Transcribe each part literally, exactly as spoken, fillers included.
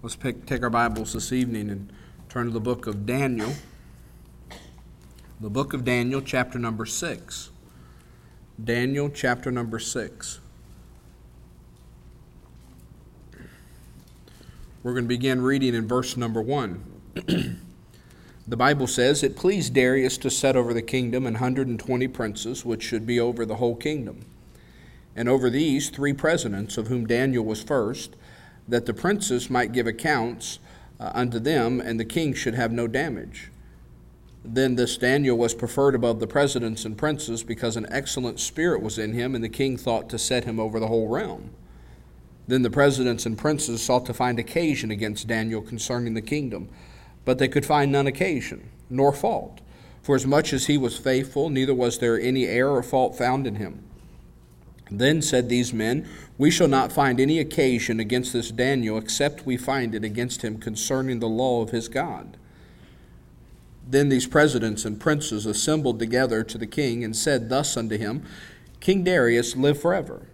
Let's pick, take our Bibles this evening and turn to the book of Daniel. The book of Daniel, chapter number six. Daniel, chapter number six. We're going to begin reading in verse number one. The Bible says, "It pleased Darius to set over the kingdom an hundred and twenty princes, which should be over the whole kingdom. And over these three presidents, of whom Daniel was first, that the princes might give accounts uh, unto them, and the king should have no damage. Then this Daniel was preferred above the presidents and princes, because an excellent spirit was in him, and the king thought to set him over the whole realm. Then the presidents and princes sought to find occasion against Daniel concerning the kingdom, but they could find none occasion, nor fault. For as much as he was faithful, neither was there any error or fault found in him. Then said these men, We shall not find any occasion against this Daniel, except we find it against him concerning the law of his God. Then these presidents and princes assembled together to the king, and said thus unto him, King Darius, live forever.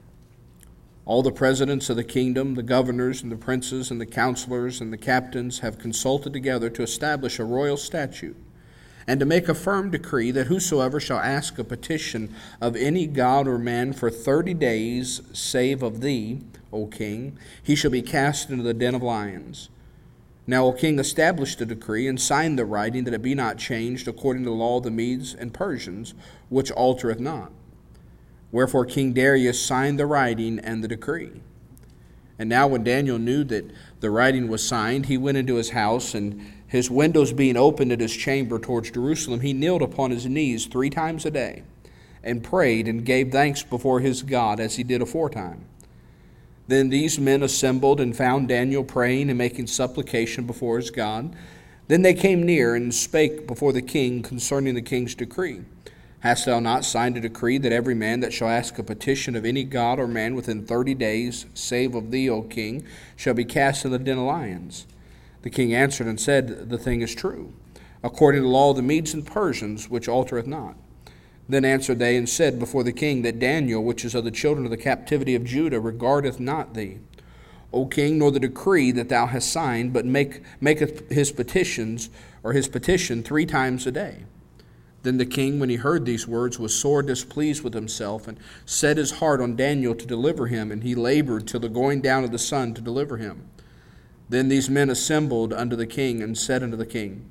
All the presidents of the kingdom, the governors and the princes and the counselors and the captains have consulted together to establish a royal statute, and to make a firm decree that whosoever shall ask a petition of any god or man for thirty days, save of thee, O king, he shall be cast into the den of lions. Now, O king, establish the decree, and sign the writing, that it be not changed according to the law of the Medes and Persians, which altereth not. Wherefore King Darius signed the writing and the decree. And now when Daniel knew that the writing was signed, he went into his house, and his windows being opened at his chamber towards Jerusalem, he kneeled upon his knees three times a day, and prayed and gave thanks before his God, as he did aforetime. Then these men assembled and found Daniel praying and making supplication before his God. Then they came near and spake before the king concerning the king's decree. Hast thou not signed a decree that every man that shall ask a petition of any god or man within thirty days, save of thee, O king, shall be cast in the den of lions? The king answered and said, The thing is true, according to the law of the Medes and Persians, which altereth not. Then answered they and said before the king, that Daniel, which is of the children of the captivity of Judah, regardeth not thee, O king, nor the decree that thou hast signed, but make, maketh his petitions, or his petition, three times a day. Then the king, when he heard these words, was sore displeased with himself, and set his heart on Daniel to deliver him, and he labored till the going down of the sun to deliver him. Then these men assembled unto the king, and said unto the king,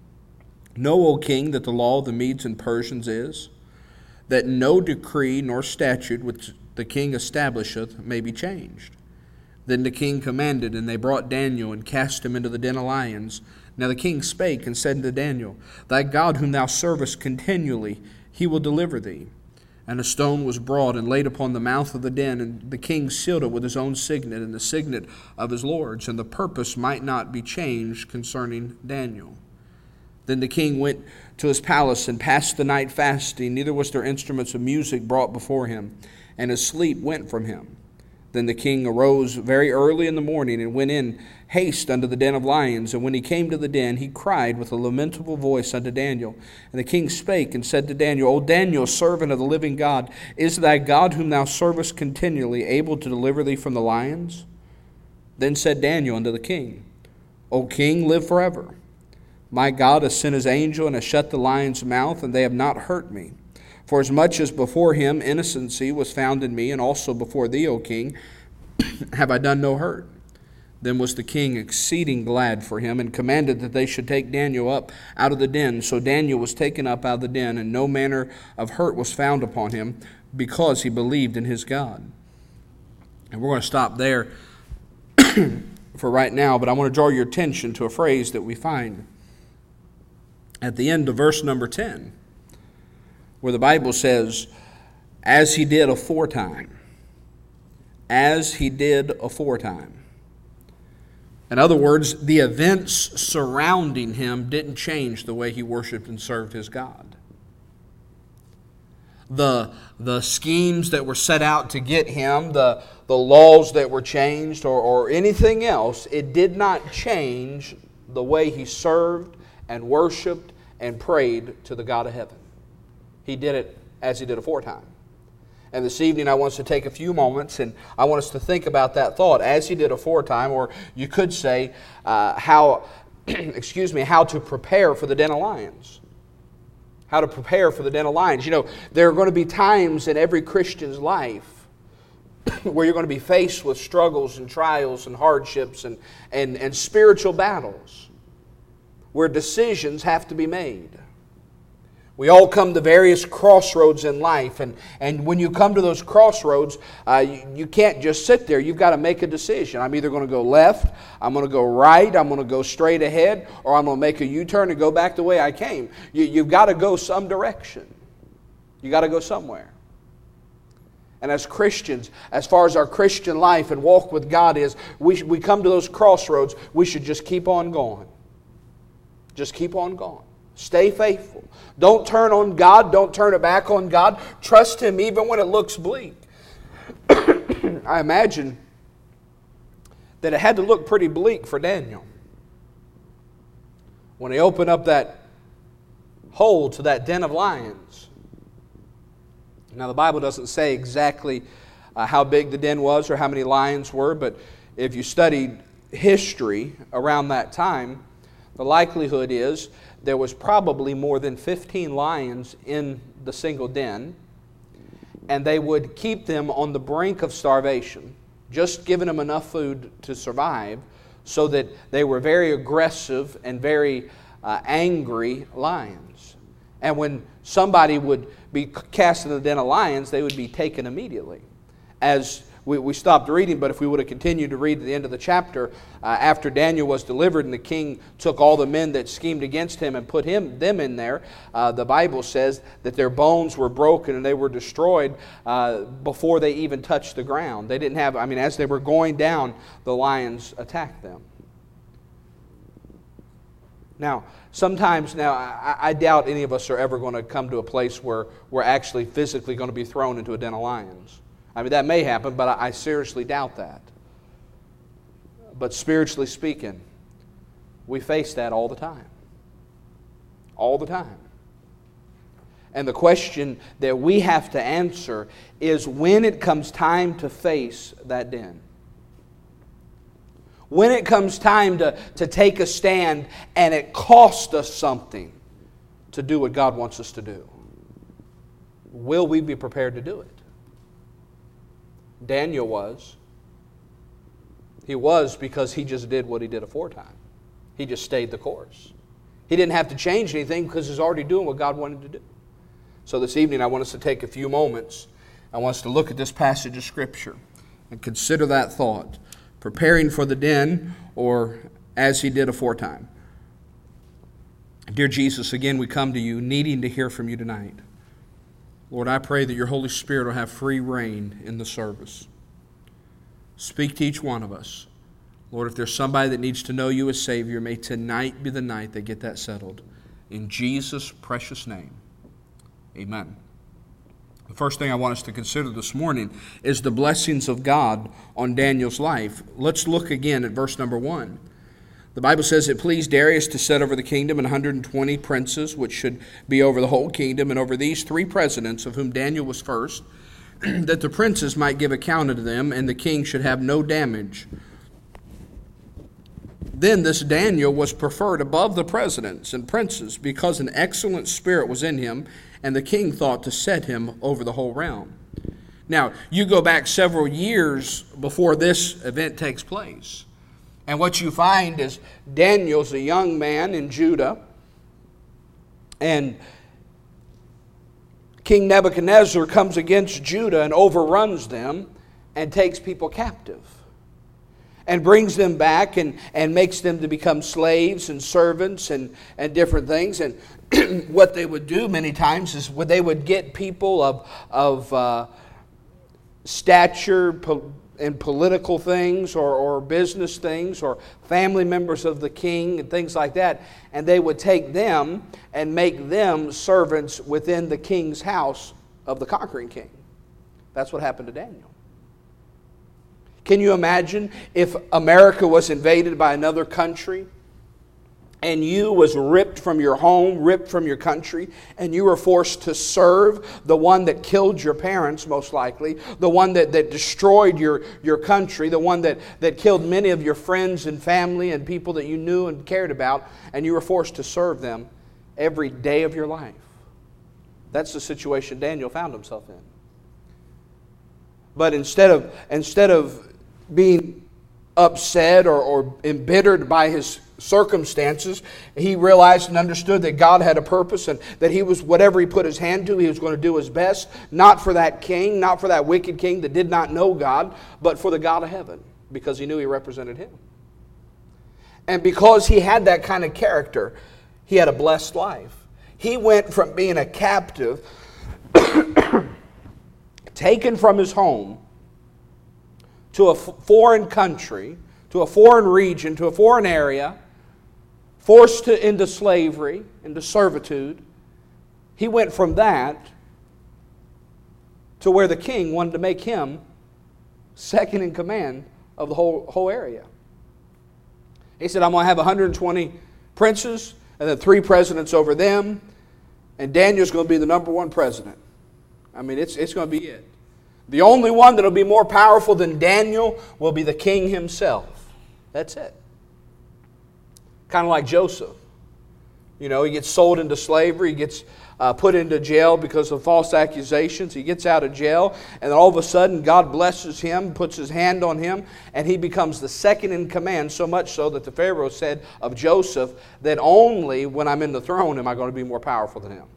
Know, O king, that the law of the Medes and Persians is, that no decree nor statute which the king establisheth may be changed. Then the king commanded, and they brought Daniel, and cast him into the den of lions. Now the king spake and said unto Daniel, Thy God whom thou servest continually, he will deliver thee. And a stone was brought and laid upon the mouth of the den, and the king sealed it with his own signet and the signet of his lords, and the purpose might not be changed concerning Daniel. Then the king went to his palace and passed the night fasting, neither was there instruments of music brought before him, and his sleep went from him. Then the king arose very early in the morning, and went in haste unto the den of lions. And when he came to the den, he cried with a lamentable voice unto Daniel. And the king spake and said to Daniel, O Daniel, servant of the living God, is thy God whom thou servest continually able to deliver thee from the lions? Then said Daniel unto the king, O king, live forever. My God has sent his angel, and has shut the lions' mouth, and they have not hurt me. For as much as before him innocency was found in me, and also before thee, O king, have I done no hurt. Then was the king exceeding glad for him, and commanded that they should take Daniel up out of the den. So Daniel was taken up out of the den, and no manner of hurt was found upon him, because he believed in his God. And we're going to stop there for right now, but I want to draw your attention to a phrase that we find at the end of verse number ten, where the Bible says, as he did aforetime. As he did aforetime. In other words, the events surrounding him didn't change the way he worshiped and served his God. The, the schemes that were set out to get him, the, the laws that were changed, or, or anything else, it did not change the way he served and worshiped and prayed to the God of heaven. He did it as he did aforetime. And this evening I want us to take a few moments and I want us to think about that thought as he did aforetime, or you could say uh, how, excuse me, how to prepare for the den of lions. How to prepare for the den of lions. You know, there are going to be times in every Christian's life where you're going to be faced with struggles and trials and hardships and, and, and spiritual battles where decisions have to be made. We all come to various crossroads in life, and, and when you come to those crossroads, uh, you, you can't just sit there. You've got to make a decision. I'm either going to go left, I'm going to go right, I'm going to go straight ahead, or I'm going to make a U-turn and go back the way I came. You, you've got to go some direction. You've got to go somewhere. And as Christians, as far as our Christian life and walk with God is, we, we come to those crossroads, we should just keep on going. Just keep on going. Stay faithful. Don't turn on God. Don't turn it back on God. Trust Him even when it looks bleak. I imagine that it had to look pretty bleak for Daniel when he opened up that hole to that den of lions. Now the Bible doesn't say exactly uh, how big the den was or how many lions were, but if you studied history around that time, the likelihood is there was probably more than fifteen lions in the single den, and they would keep them on the brink of starvation, just giving them enough food to survive, so that they were very aggressive and very uh, angry lions. And when somebody would be cast in the den of lions, they would be taken immediately. As We, we stopped reading, but if we would have continued to read to the end of the chapter, uh, after Daniel was delivered and the king took all the men that schemed against him and put him them in there, uh, the Bible says that their bones were broken and they were destroyed uh, before they even touched the ground. They didn't have, I mean, as they were going down, the lions attacked them. Now, sometimes, now, I, I doubt any of us are ever going to come to a place where we're actually physically going to be thrown into a den of lions. I mean, that may happen, but I seriously doubt that. But spiritually speaking, we face that all the time. All the time. And the question that we have to answer is when it comes time to face that den. When it comes time to, to take a stand and it costs us something to do what God wants us to do. Will we be prepared to do it? Daniel was. He was because he just did what he did aforetime. He just stayed the course. He didn't have to change anything because he's already doing what God wanted to do. So this evening I want us to take a few moments. I want us to look at this passage of Scripture and consider that thought. Preparing for the den, or as he did aforetime. Dear Jesus, again we come to you needing to hear from you tonight. Lord, I pray that your Holy Spirit will have free reign in the service. Speak to each one of us. Lord, if there's somebody that needs to know you as Savior, may tonight be the night they get that settled. In Jesus' precious name, amen. The first thing I want us to consider this morning is the blessings of God on Daniel's life. Let's look again at verse number one. The Bible says, it pleased Darius to set over the kingdom one hundred twenty princes, which should be over the whole kingdom, and over these three presidents, of whom Daniel was first, that the princes might give account unto them, and the king should have no damage. Then this Daniel was preferred above the presidents and princes, because an excellent spirit was in him, and the king thought to set him over the whole realm. Now, you go back several years before this event takes place. And what you find is Daniel's a young man in Judah, and King Nebuchadnezzar comes against Judah and overruns them and takes people captive and brings them back and, and makes them to become slaves and servants and, and different things. And what they would do many times is they would get people of, of uh, stature, po- in political things or, or business things or family members of the king and things like that, and they would take them and make them servants within the king's house of the conquering king. That's what happened to Daniel. Can you imagine if America was invaded by another country and you was ripped from your home, ripped from your country, and you were forced to serve the one that killed your parents, most likely, the one that, that destroyed your, your country, the one that, that killed many of your friends and family and people that you knew and cared about, and you were forced to serve them every day of your life. That's the situation Daniel found himself in. But instead of, instead of being upset or, or embittered by his circumstances, he realized and understood that God had a purpose, and that he was, whatever he put his hand to, he was going to do his best, not for that king, not for that wicked king that did not know God, but for the God of heaven, because he knew he represented him. And because he had that kind of character, he had a blessed life. He went from being a captive, taken from his home, to a foreign country, to a foreign region, to a foreign area, forced to, into slavery, into servitude. He went from that to where the king wanted to make him second in command of the whole, whole area. He said, I'm going to have one hundred twenty princes and then three presidents over them, and Daniel's going to be the number one president. I mean, it's, it's going to be it. The only one that will be more powerful than Daniel will be the king himself. That's it. Kind of like Joseph. You know, he gets sold into slavery. He gets uh, put into jail because of false accusations. He gets out of jail, and all of a sudden God blesses him, puts his hand on him, and he becomes the second in command, so much so that the Pharaoh said of Joseph that only when I'm in the throne am I going to be more powerful than him.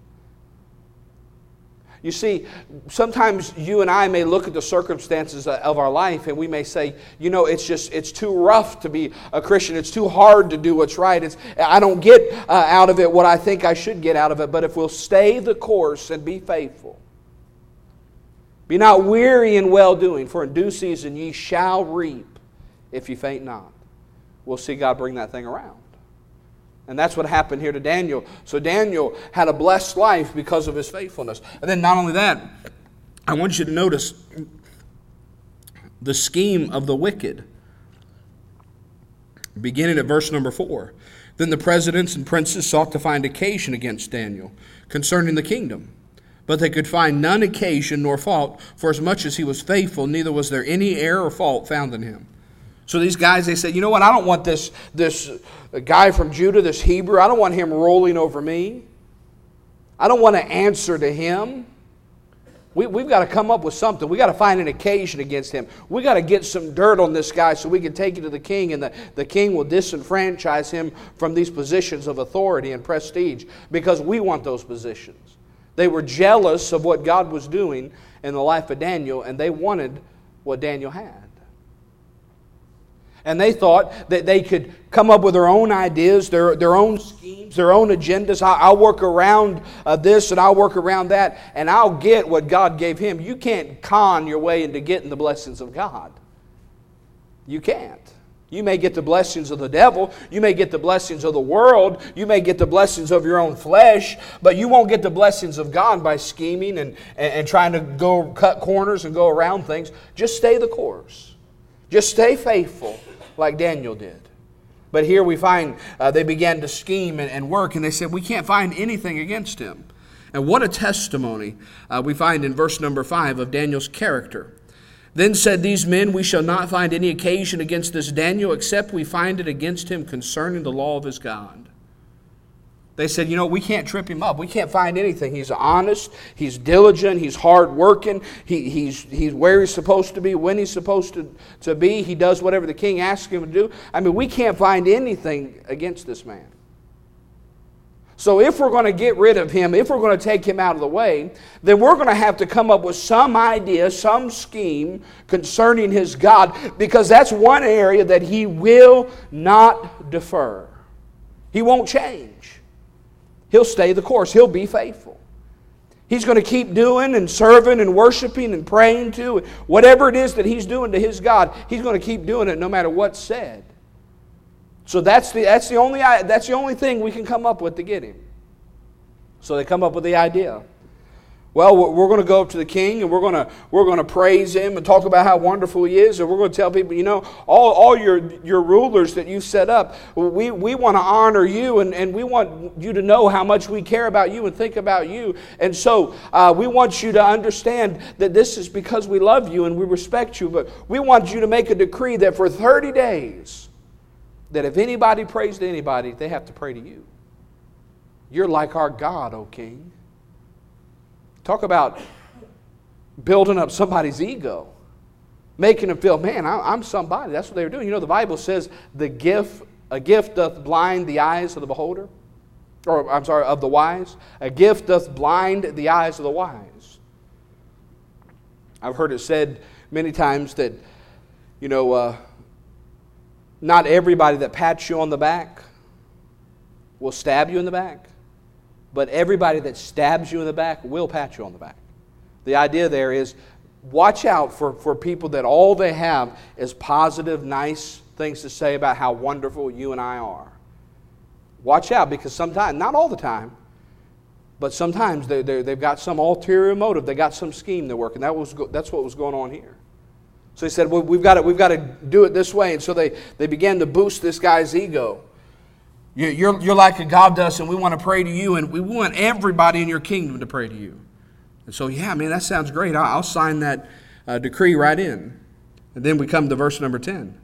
You see, sometimes you and I may look at the circumstances of our life and we may say, you know, it's just, it's too rough to be a Christian. It's too hard to do what's right. It's, I don't get uh, out of it what I think I should get out of it. But if we'll stay the course and be faithful, be not weary in well-doing, for in due season ye shall reap if ye faint not. We'll see God bring that thing around. And that's what happened here to Daniel. So Daniel had a blessed life because of his faithfulness. And then not only that, I want you to notice the scheme of the wicked. Beginning at verse number four. Then the presidents and princes sought to find occasion against Daniel concerning the kingdom. But they could find none occasion nor fault, for as much as he was faithful, neither was there any error or fault found in him. So these guys, they said, you know what, I don't want this, this guy from Judah, this Hebrew, I don't want him rolling over me. I don't want to answer to him. We, we've got to come up with something. We've got to find an occasion against him. We've got to get some dirt on this guy so we can take it to the king, and the, the king will disenfranchise him from these positions of authority and prestige because we want those positions. They were jealous of what God was doing in the life of Daniel, and they wanted what Daniel had. And they thought that they could come up with their own ideas, their, their own schemes, their own agendas. I, I'll work around uh, this and I'll work around that, and I'll get what God gave him. You can't con your way into getting the blessings of God. You can't. You may get the blessings of the devil. You may get the blessings of the world. You may get the blessings of your own flesh. But you won't get the blessings of God by scheming and, and, and trying to go cut corners and go around things. Just stay the course. Just stay faithful, like Daniel did. But here we find uh, they began to scheme and, and work, and they said, we can't find anything against him. And what a testimony uh, we find in verse number five of Daniel's character. Then said these men, we shall not find any occasion against this Daniel, except we find it against him concerning the law of his God. They said, you know, we can't trip him up. We can't find anything. He's honest. He's diligent. He's hardworking. He, he's, he's where he's supposed to be, when he's supposed to, to be. He does whatever the king asks him to do. I mean, we can't find anything against this man. So if we're going to get rid of him, if we're going to take him out of the way, then we're going to have to come up with some idea, some scheme concerning his God, because that's one area that he will not defer. He won't change. He'll stay the course. He'll be faithful. He's going to keep doing and serving and worshiping and praying to. Whatever it is that he's doing to his God, he's going to keep doing it no matter what's said. So that's the, that's the only, that's the only thing we can come up with to get him. So they come up with the idea. Well, we're going to go up to the king and we're going to we're going to praise him and talk about how wonderful he is. And we're going to tell people, you know, all, all your, your rulers that you set up, we, we want to honor you and, and we want you to know how much we care about you and think about you. And so uh, we want you to understand that this is because we love you and we respect you. But we want you to make a decree that for thirty days, that if anybody prays to anybody, they have to pray to you. You're like our God, O king. Talk about building up somebody's ego. Making them feel, man, I'm somebody. That's what they were doing. You know, the Bible says the gift, a gift doth blind the eyes of the beholder. Or, I'm sorry, of the wise. A gift doth blind the eyes of the wise. I've heard it said many times that, you know, uh, not everybody that pats you on the back will stab you in the back. But everybody that stabs you in the back will pat you on the back. The idea there is watch out for, for people that all they have is positive, nice things to say about how wonderful you and I are. Watch out, because sometimes, not all the time, but sometimes they, they, they've got some ulterior motive. They got some scheme they're working. That was, that's what was going on here. So he said, well, we've got to, we've got to do it this way. And so they, they began to boost this guy's ego. You're, you're like a God to us, and we want to pray to you, and we want everybody in your kingdom to pray to you. And so, yeah, man, that sounds great. I'll, I'll sign that uh, decree right in. And then we come to verse number ten.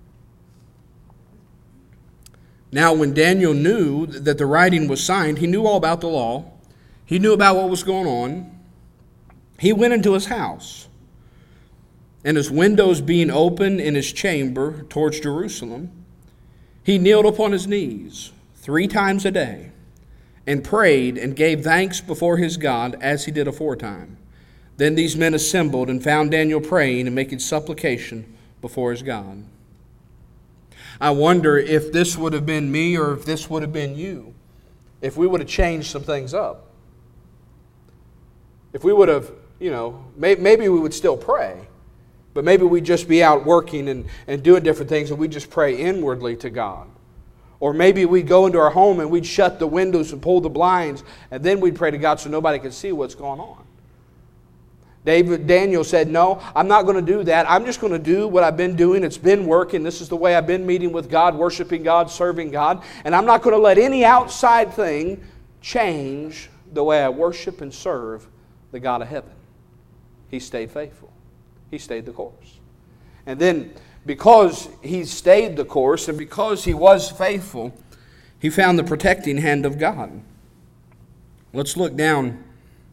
Now, when Daniel knew that the writing was signed, he knew all about the law. He knew about what was going on. He went into his house, and his windows being open in his chamber towards Jerusalem, he kneeled upon his knees three times a day and prayed and gave thanks before his God as he did aforetime. Then these men assembled and found Daniel praying and making supplication before his God. I wonder if this would have been me or if this would have been you, if we would have changed some things up. If we would have, you know, may, maybe we would still pray. But maybe we'd just be out working and, and doing different things and we'd just pray inwardly to God. Or maybe we'd go into our home and we'd shut the windows and pull the blinds and then we'd pray to God so nobody could see what's going on. David, Daniel said, no, I'm not going to do that. I'm just going to do what I've been doing. It's been working. This is the way I've been meeting with God, worshiping God, serving God. And I'm not going to let any outside thing change the way I worship and serve the God of heaven. He stayed faithful. He stayed the course. And then because he stayed the course and because he was faithful, he found the protecting hand of God. Let's look down,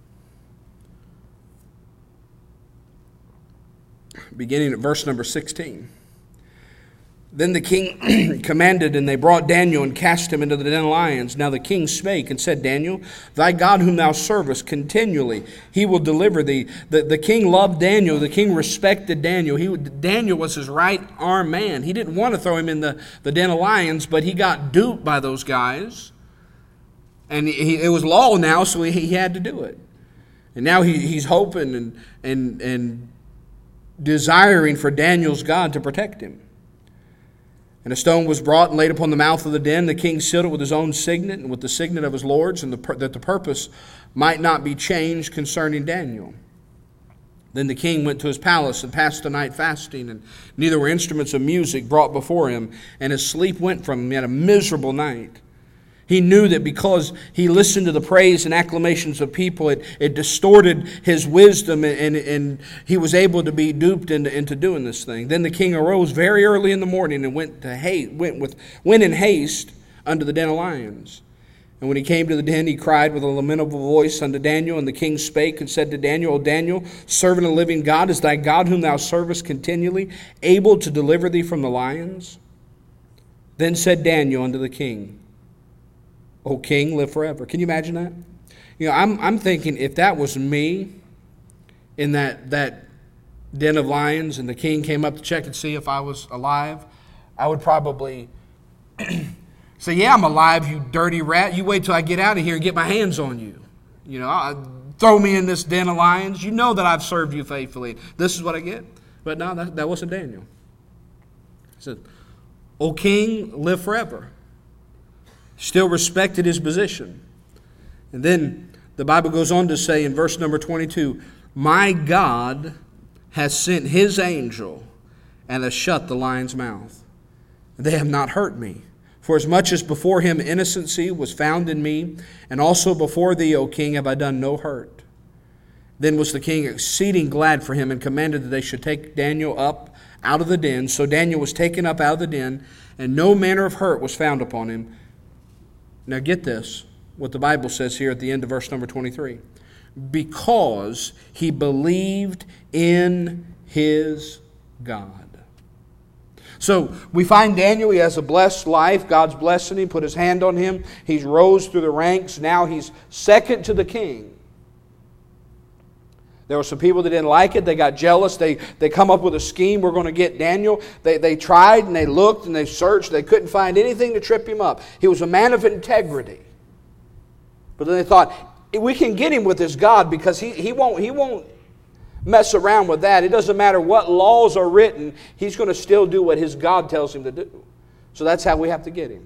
beginning at verse number sixteen. Then the king commanded, and they brought Daniel and cast him into the den of lions. Now the king spake and said, Daniel, thy God whom thou servest continually, he will deliver thee. The, the king loved Daniel. The king respected Daniel. He, Daniel was his right arm man. He didn't want to throw him in the, the den of lions, but he got duped by those guys. And he, it was law now, so he, he had to do it. And now he, he's hoping and, and, and desiring for Daniel's God to protect him. And a stone was brought and laid upon the mouth of the den. The king sealed it with his own signet and with the signet of his lords, and the, that the purpose might not be changed concerning Daniel. Then the king went to his palace and passed the night fasting, and neither were instruments of music brought before him, and his sleep went from him. He had a miserable night. He knew that because he listened to the praise and acclamations of people, it, it distorted his wisdom, and, and, and he was able to be duped into, into doing this thing. Then the king arose very early in the morning and went to haste, went with went in haste unto the den of lions. And when he came to the den, he cried with a lamentable voice unto Daniel. And the king spake and said to Daniel, O Daniel, servant of the living God, is thy God whom thou servest continually able to deliver thee from the lions? Then said Daniel unto the king, O king, live forever. Can you imagine that? You know, I'm I'm thinking if that was me in that that den of lions and the king came up to check and see if I was alive, I would probably say, yeah, I'm alive, you dirty rat. You wait till I get out of here and get my hands on you. You know, I'll throw me in this den of lions. You know that I've served you faithfully. This is what I get. But no, that, that wasn't Daniel. He said, O king, live forever. Still respected his position. And then the The Bible goes on to say in verse number twenty-two, my God has sent his angel and has shut the lion's mouth. They have not hurt me. For as much as before him innocency was found in me, and also before thee, O king, have I done no hurt. Then was the king exceeding glad for him, and commanded that they should take Daniel up out of the den. So Daniel was taken up out of the den, and no manner of hurt was found upon him. Now get this, what the Bible says here at the end of verse number twenty-three. Because he believed in his God. So we find Daniel, he has a blessed life. God's blessing him, put his hand on him. He's rose through the ranks. Now he's second to the king. There were some people that didn't like it. They got jealous. They, they come up with a scheme. We're going to get Daniel. They, they tried and they looked and they searched. They couldn't find anything to trip him up. He was a man of integrity. But then they thought, we can get him with his God because he, he won't, he won't mess around with that. It doesn't matter what laws are written. He's going to still do what his God tells him to do. So that's how we have to get him.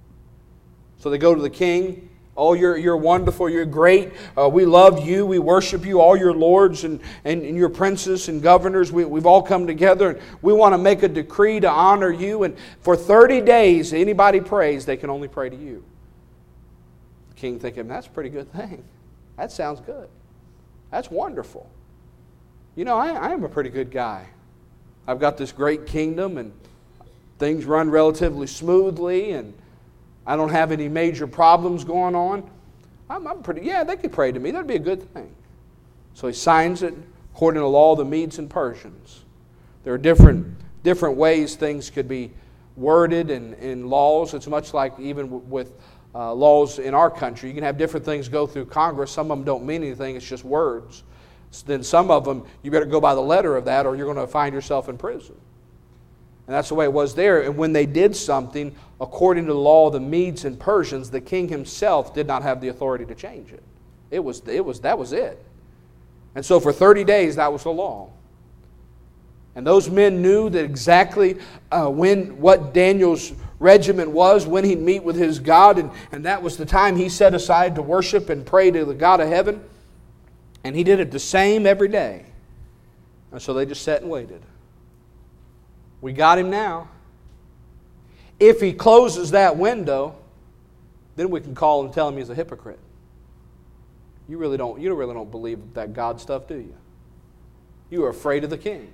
So they go to the king. Oh, you're, you're wonderful, you're great. Uh, we love you, we worship you, all your lords and, and, and your princes and governors. We, we've all come together and we want to make a decree to honor you. And for thirty days, anybody prays, they can only pray to you. The king thinking, that's a pretty good thing. That sounds good. That's wonderful. You know, I, I am a pretty good guy. I've got this great kingdom and things run relatively smoothly and I don't have any major problems going on. I'm, I'm pretty, yeah, they could pray to me. That'd be a good thing. So he signs it according to the law of the Medes and Persians. There are different, different ways things could be worded in, in laws. It's much like even w- with uh, laws in our country. You can have different things go through Congress. Some of them don't mean anything. It's just words. So then some of them, you better go by the letter of that or you're going to find yourself in prison. And that's the way it was there. And when they did something according to the law of the Medes and Persians, the king himself did not have the authority to change it. It was, it was, that was it. And so for thirty days, that was the law. And those men knew that exactly uh, when what Daniel's regiment was, when he'd meet with his God, and, and that was the time he set aside to worship and pray to the God of heaven. And he did it the same every day. And so they just sat and waited. We got him now. If he closes that window, then we can call and tell him he's a hypocrite. You really don't, you really don't believe that God stuff, do you? You are afraid of the king.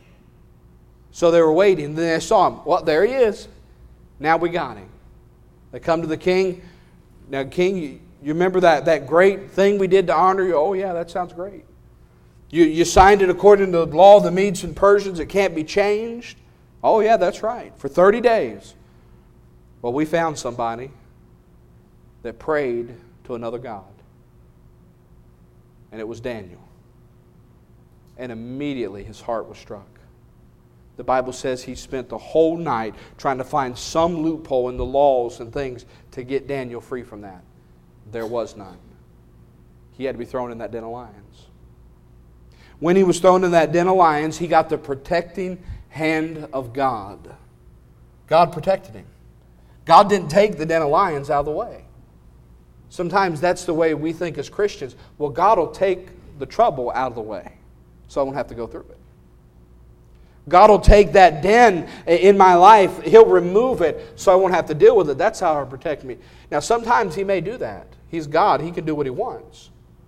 So they were waiting, and then they saw him. Well, there he is. Now we got him. They come to the king. Now, king, you, you remember that, that great thing we did to honor you? Oh, yeah, that sounds great. You, you signed it according to the law of the Medes and Persians. It can't be changed. Oh, yeah, that's right. For thirty days. Well, we found somebody that prayed to another God. And it was Daniel. And immediately his heart was struck. The Bible says he spent the whole night trying to find some loophole in the laws and things to get Daniel free from that. There was none. He had to be thrown in that den of lions. When he was thrown in that den of lions, he got the protecting hand of God. God protected him. God didn't take the den of lions out of the way. Sometimes that's the way we think as Christians. Well, God will take the trouble out of the way so I won't have to go through it. God will take that den in my life. He'll remove it so I won't have to deal with it. That's how He'll protect me. Now, sometimes He may do that. He's God. He can do what He wants.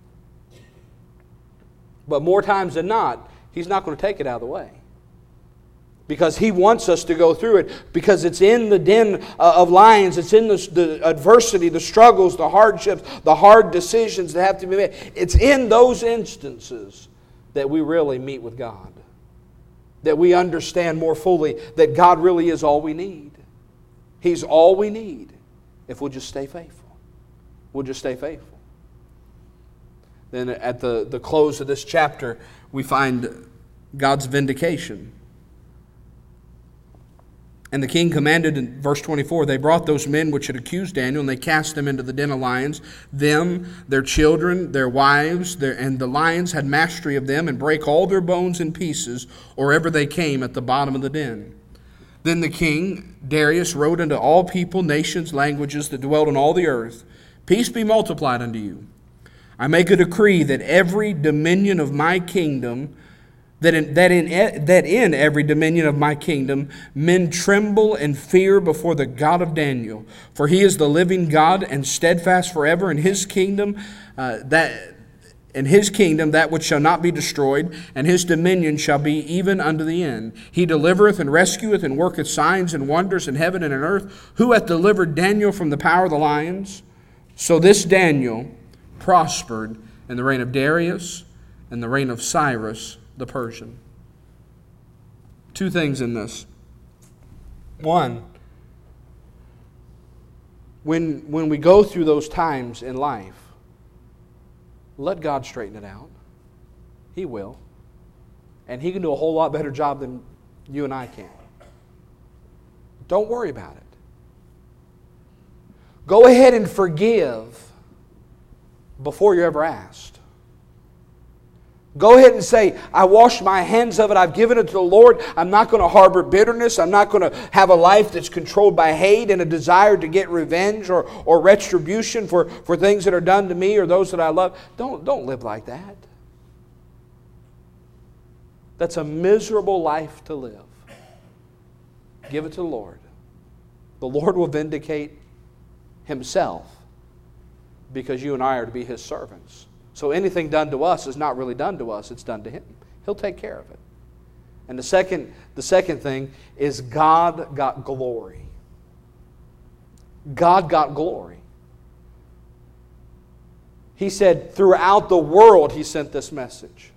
But more times than not, He's not going to take it out of the way. Because He wants us to go through it. Because it's in the den of lions. It's in the, the adversity, the struggles, the hardships, the hard decisions that have to be made. It's in those instances that we really meet with God. That we understand more fully that God really is all we need. He's all we need if we'll just stay faithful. We'll just stay faithful. Then at the, the close of this chapter, we find God's vindication. And the king commanded in verse twenty-four, they brought those men which had accused Daniel, and they cast them into the den of lions, them, their children, their wives, their, and the lions had mastery of them, and brake all their bones in pieces, or ever they came at the bottom of the den. Then the king, Darius, wrote unto all people, nations, languages that dwelt on all the earth, peace be multiplied unto you. I make a decree that every dominion of my kingdom, that in, that in that in every dominion of my kingdom, men tremble and fear before the God of Daniel. For he is the living God and steadfast forever in his kingdom, uh, that in his kingdom that which shall not be destroyed, and his dominion shall be even unto the end. He delivereth and rescueth and worketh signs and wonders in heaven and in earth. Who hath delivered Daniel from the power of the lions? So this Daniel prospered in the reign of Darius and the reign of Cyrus the Persian. Two things in this. One, when, when we go through those times in life, let God straighten it out. He will. And He can do a whole lot better job than you and I can. Don't worry about it. Go ahead and forgive before you're ever asked. Go ahead and say, I wash my hands of it. I've given it to the Lord. I'm not going to harbor bitterness. I'm not going to have a life that's controlled by hate and a desire to get revenge or, or retribution for, for things that are done to me or those that I love. Don't, don't live like that. That's a miserable life to live. Give it to the Lord. The Lord will vindicate Himself because you and I are to be His servants. So anything done to us is not really done to us, it's done to Him. He'll take care of it. And the second, the second thing is God got glory. God got glory. He said throughout the world He sent this message.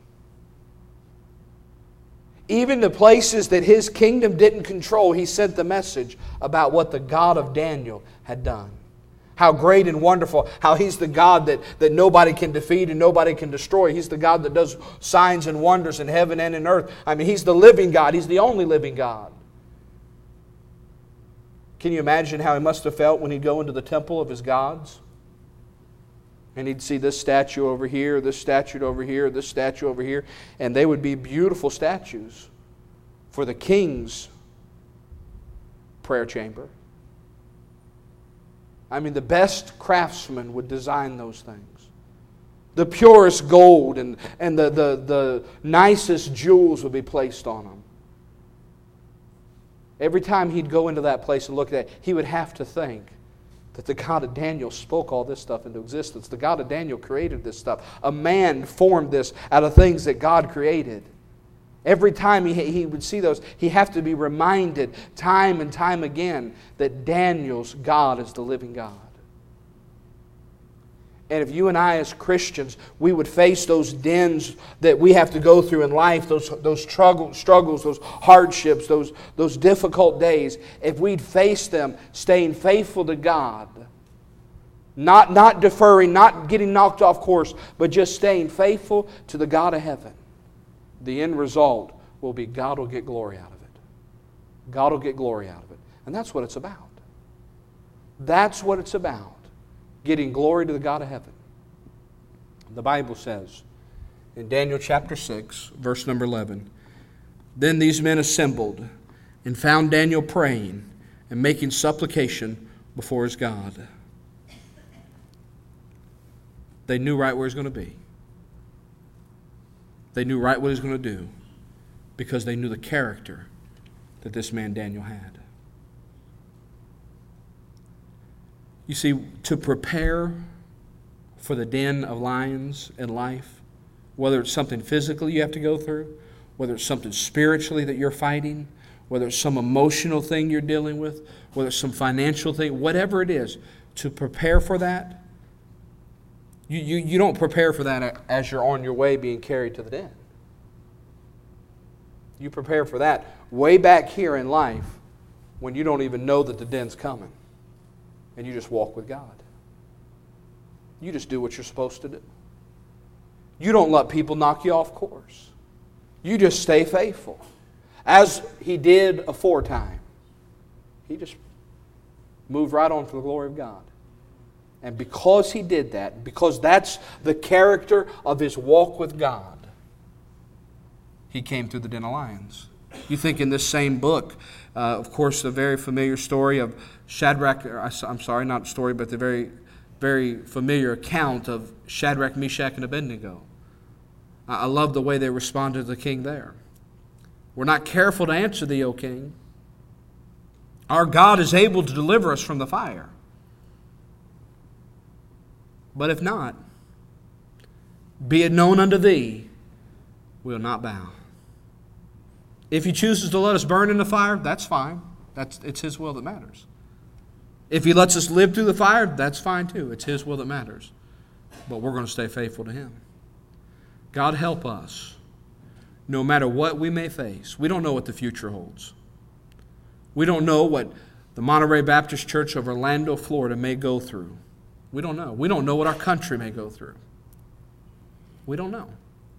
Even the places that His kingdom didn't control, He sent the message about what the God of Daniel had done. How great and wonderful, how He's the God that, that nobody can defeat and nobody can destroy. He's the God that does signs and wonders in heaven and in earth. I mean, He's the living God. He's the only living God. Can you imagine how He must have felt when He'd go into the temple of His gods? And He'd see this statue over here, this statue over here, this statue over here. And they would be beautiful statues for the king's prayer chamber. I mean, the best craftsmen would design those things. The purest gold and, and the, the, the nicest jewels would be placed on them. Every time he'd go into that place and look at it, he would have to think that the God of Daniel spoke all this stuff into existence. The God of Daniel created this stuff. A man formed this out of things that God created. Every time he, he would see those, he'd have to be reminded time and time again that Daniel's God is the living God. And if you and I as Christians, we would face those dens that we have to go through in life, those, those struggle, struggles, those hardships, those, those difficult days, if we'd face them staying faithful to God, not, not deferring, not getting knocked off course, but just staying faithful to the God of heaven, the end result will be God will get glory out of it. God will get glory out of it. And that's what it's about. That's what it's about. Getting glory to the God of heaven. The Bible says in Daniel chapter six, verse number eleven, Then these men assembled and found Daniel praying and making supplication before his God. They knew right where he was going to be. They knew right what he was going to do because they knew the character that this man Daniel had. You see, to prepare for the den of lions in life, whether it's something physically you have to go through, whether it's something spiritually that you're fighting, whether it's some emotional thing you're dealing with, whether it's some financial thing, whatever it is, to prepare for that, You, you, you don't prepare for that as you're on your way being carried to the den. You prepare for that way back here in life when you don't even know that the den's coming. And you just walk with God. You just do what you're supposed to do. You don't let people knock you off course. You just stay faithful. As he did aforetime. He just moved right on for the glory of God. And because he did that, because that's the character of his walk with God, he came through the den of lions. You think in this same book, uh, of course, the very familiar story of Shadrach, or I'm sorry, not story, but the very very familiar account of Shadrach, Meshach, and Abednego. I love the way they responded to the king there. We're not careful to answer thee, O king. Our God is able to deliver us from the fire. But if not, be it known unto thee, we will not bow. If he chooses to let us burn in the fire, that's fine. That's, it's his will that matters. If he lets us live through the fire, that's fine too. It's his will that matters. But we're going to stay faithful to him. God help us, no matter what we may face. We don't know what the future holds. We don't know what the Monterey Baptist Church of Orlando, Florida may go through. We don't know. We don't know what our country may go through. We don't know.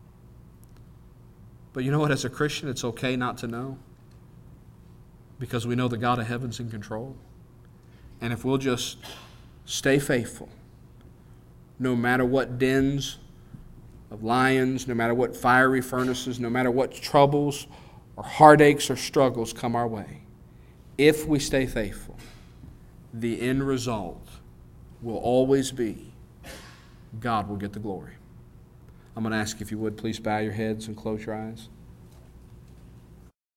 But you know what? As a Christian, it's okay not to know, because we know the God of heaven's in control. And if we'll just stay faithful, no matter what dens of lions, no matter what fiery furnaces, no matter what troubles or heartaches or struggles come our way, if we stay faithful, the end result will always be God will get the glory. I'm going to ask if you would please bow your heads and close your eyes.